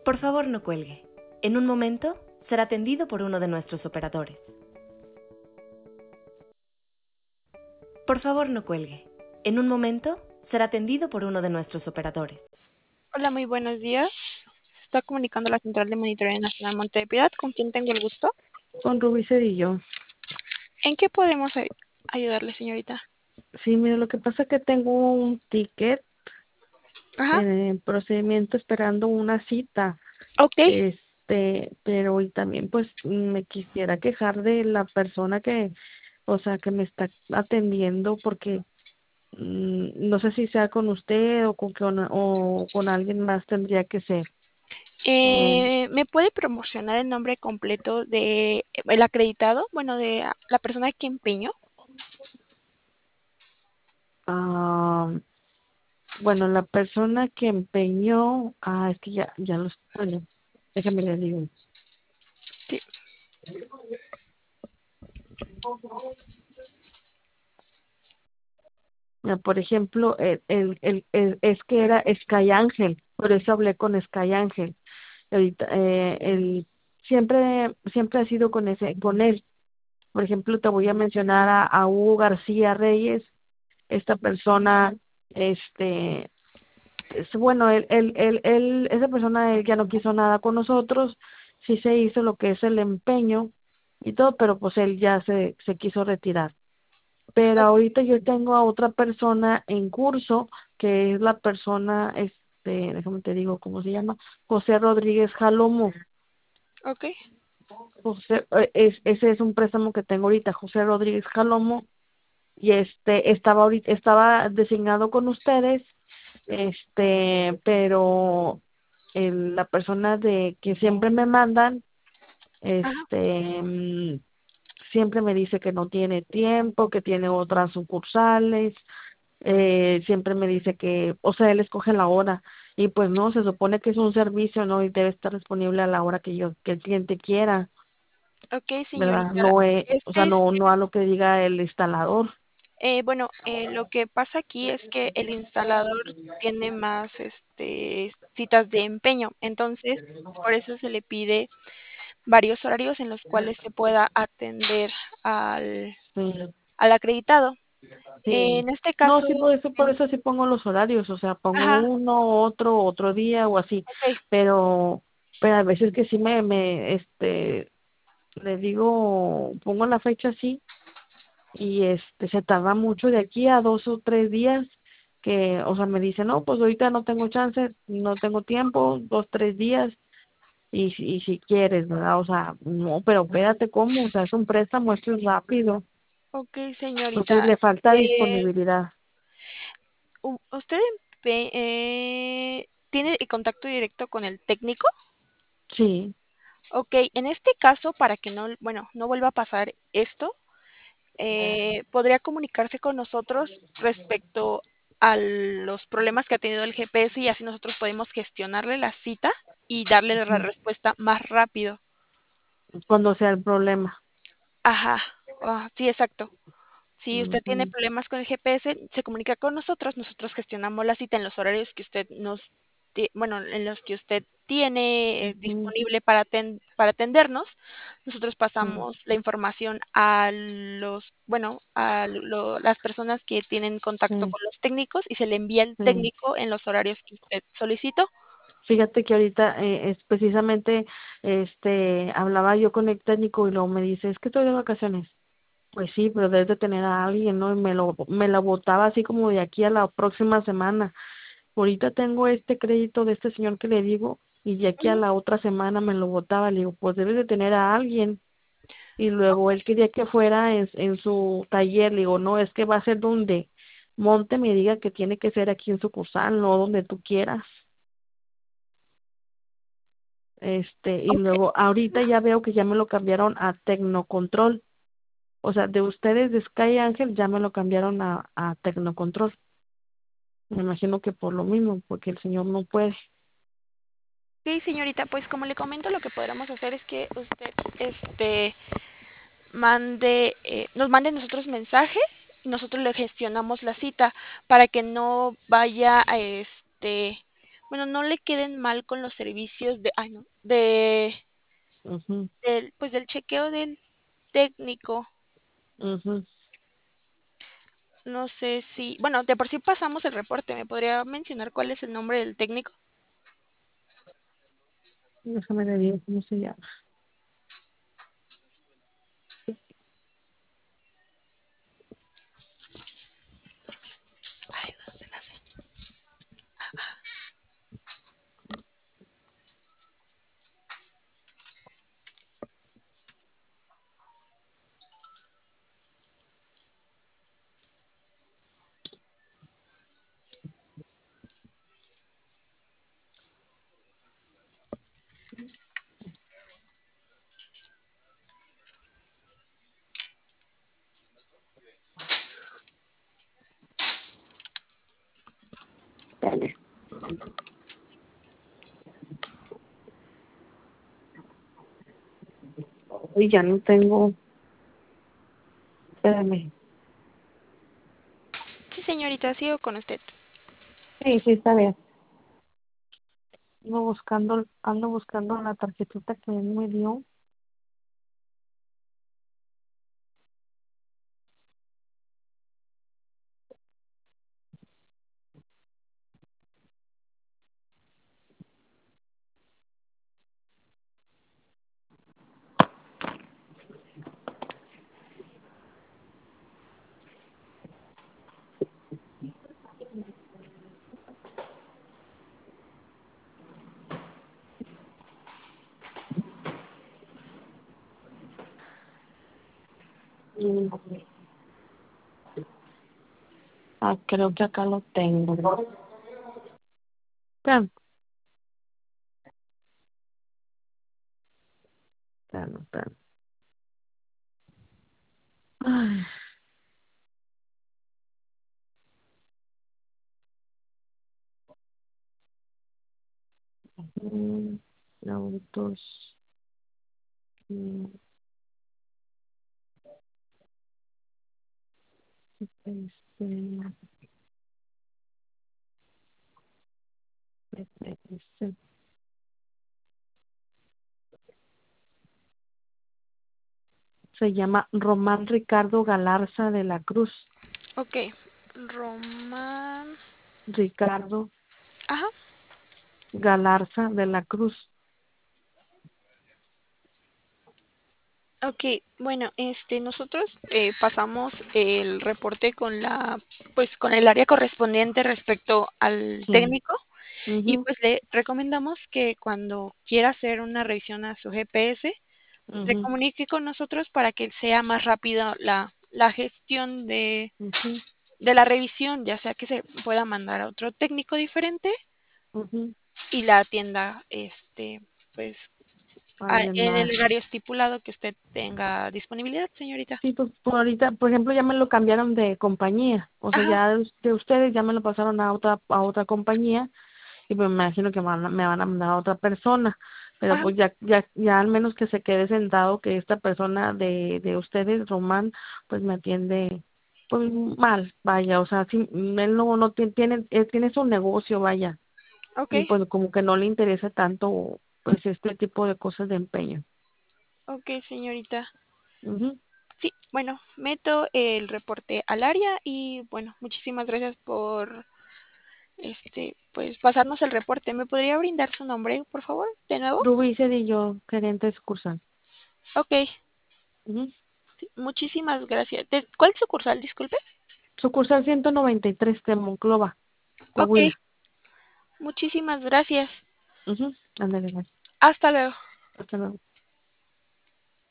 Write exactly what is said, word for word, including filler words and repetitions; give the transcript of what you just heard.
Por favor, no cuelgue. En un momento será atendido por uno de nuestros operadores. Por favor, no cuelgue. En un momento será atendido por uno de nuestros operadores. Hola, muy buenos días. Se está comunicando la Central de Monitoreo Nacional Monte de Piedad. ¿Con quién tengo el gusto? Con Rubí Cedillo. ¿En qué podemos ay- ayudarle, señorita? Sí, mire, lo que pasa es que tengo un ticket Ajá, en procedimiento esperando una cita, ok. este, pero y también pues me quisiera quejar de la persona que, o sea, que me está atendiendo porque mm, no sé si sea con usted o con, con- o con alguien más tendría que ser. Eh, Eh, ¿me puede promocionar el nombre completo de el acreditado? Bueno, de ah, la persona que empeñó. ah, bueno, la persona que empeñó, ah, es que ya, ya los, bueno, déjame le digo. Sí, Mira, por ejemplo, el, el, el, el- es que era Sky Ángel, por eso hablé con Sky Ángel. Ahorita, eh, el, siempre, siempre ha sido con ese, con él. Por ejemplo, te voy a mencionar a, a Hugo García Reyes, esta persona, este, es, bueno, él, él, él, él, esa persona, él ya no quiso nada con nosotros, sí se hizo lo que es el empeño y todo, pero pues él ya se, se quiso retirar. Pero ahorita yo tengo a otra persona en curso, que es la persona, este, déjame te digo cómo se llama, José Rodríguez Jalomo. ok. José, eh, es, ese es un préstamo que tengo ahorita, José Rodríguez Jalomo, y este estaba ahorita, estaba designado con ustedes, este, pero el- la persona de que siempre me mandan, Ajá, este, mm, siempre me dice que no tiene tiempo, que tiene otras sucursales. Eh, siempre me dice que, o sea, él escoge la hora y pues no, se supone que es un servicio, ¿no? Y debe estar disponible a la hora que yo, que el cliente quiera, ok, ¿verdad? señorita. No es, o sea, Este es, no, no a lo que diga el instalador. eh, bueno, eh, lo que pasa aquí es que el instalador tiene más, este, citas de empeño. Entonces, por eso se le pide varios horarios en los cuales se pueda atender al, Sí, al acreditado. sí. En este No, caso, sí, por eso, por en- eso sí pongo los horarios, o sea, pongo ajá, uno, otro, otro día o así, ok, pero, pero a veces que sí me, me, este, le digo, pongo la fecha así y este se tarda mucho de aquí a dos o tres días que, o sea, me dice, no, pues ahorita no tengo chance, no tengo tiempo, dos, tres días, y, si- y si quieres, ¿verdad? O sea, no, pero espérate, ¿cómo? O sea, es un préstamo, esto es rápido, ok, entonces señorita. le falta Eh, disponibilidad. u- ¿Usted empe- eh, tiene el contacto directo con el técnico? Sí, Ok, en este caso, para que no, bueno, no vuelva a pasar esto, eh, podría comunicarse con nosotros respecto a los problemas que ha tenido el G P S y así nosotros podemos gestionarle la cita y darle la ujú, respuesta más rápido. cuando sea el problema. Ajá, ah, sí, exacto. Si usted tiene Ujú, problemas con el G P S, se comunica con nosotros, nosotros gestionamos la cita en los horarios que usted nos, ti- bueno, en los que usted tiene eh, ujú, disponible para aten- para atendernos. Nosotros sí, pasamos la información a los, bueno, a lo- las personas que tienen contacto sí, con los técnicos y se le envía el sí. técnico en los horarios que usted solicitó. Fíjate que ahorita eh, es precisamente, este, hablaba yo con el técnico y luego me dice, es que estoy de vacaciones. Pues sí, pero debes de tener a alguien, ¿no? Y me lo, me la botaba así como de aquí a la próxima semana. Ahorita tengo este crédito de este señor que le digo, y de aquí a Ujú. la otra semana me lo botaba. Le digo, pues debes de tener a alguien. Y luego él quería que fuera en, en su taller. Le digo, no, es que va a ser donde Monte me diga que tiene que ser aquí en sucursal, no donde tú quieras. Este, y Ok, luego ahorita ya veo que ya me lo cambiaron a Tecnocontrol. O sea, de ustedes de Sky Ángel ya me lo cambiaron a, a Tecnocontrol. Me imagino que por lo mismo, porque el señor no puede. ok, señorita, pues como le comento, lo que podríamos hacer es que usted, este, mande, eh, nos mande nosotros mensaje y nosotros le gestionamos la cita para que no vaya a este, bueno, no le queden mal con los servicios de, ay, no, de, Ujú, del, pues del chequeo del técnico. ujú. No sé si, bueno, de por sí pasamos el reporte. ¿Me podría mencionar cuál es el nombre del técnico? Déjame le digo cómo se llama. Ay, no se la sé. Dale. Uy, ya no tengo. Espérame. Sí, señorita, sigo con usted. Sí, sí, está bien. Ando buscando, ando buscando la tarjetita que él me dio. Mm, Ah, creo que acá lo tengo. Espérame, espérame, espérame. Ay, mm, autos. mm, este, este, Se llama Román Ricardo Galarza de la Cruz. Ok. Román. Ricardo Ajá. Galarza de la Cruz. Ok, bueno, este, nosotros eh, pasamos el reporte con la, pues, con el área correspondiente respecto al Sí. técnico y Ujú, pues le recomendamos que cuando quiera hacer una revisión a su G P S, se ujú, comunique con nosotros para que sea más rápida la, la gestión de, ujú, de la revisión, ya sea que se pueda mandar a otro técnico diferente ujú. y la atienda, este, pues, a- Alguien en el más. horario estipulado que usted tenga disponibilidad, señorita. Sí, pues por ahorita, por ejemplo, ya me lo cambiaron de compañía. O sea, Ajá, ya de, us- de ustedes ya me lo pasaron a otra a otra compañía y pues me imagino que van a- me van a mandar a otra persona. Pero ajá. pues ya ya ya al menos que se quede sentado que esta persona de de ustedes, Román, pues me atiende pues mal, vaya, o sea, sí, él no no ti- tiene él tiene su negocio, vaya, Ok, y pues como que no le interesa tanto pues este tipo de cosas de empeño. ok, señorita. Ujú. Sí, bueno, meto el reporte al área y bueno, muchísimas gracias por este, pues pasarnos el reporte. ¿Me podría brindar su nombre, por favor, de nuevo? Rubí Cedillo, gerente sucursal. Ok, Ujú. sí, muchísimas gracias. ¿De cuál sucursal, disculpe? Sucursal ciento noventa y tres de Monclova, Ok, Coahuila. muchísimas gracias. Ujú. Ándale, bye. Hasta luego. Hasta luego.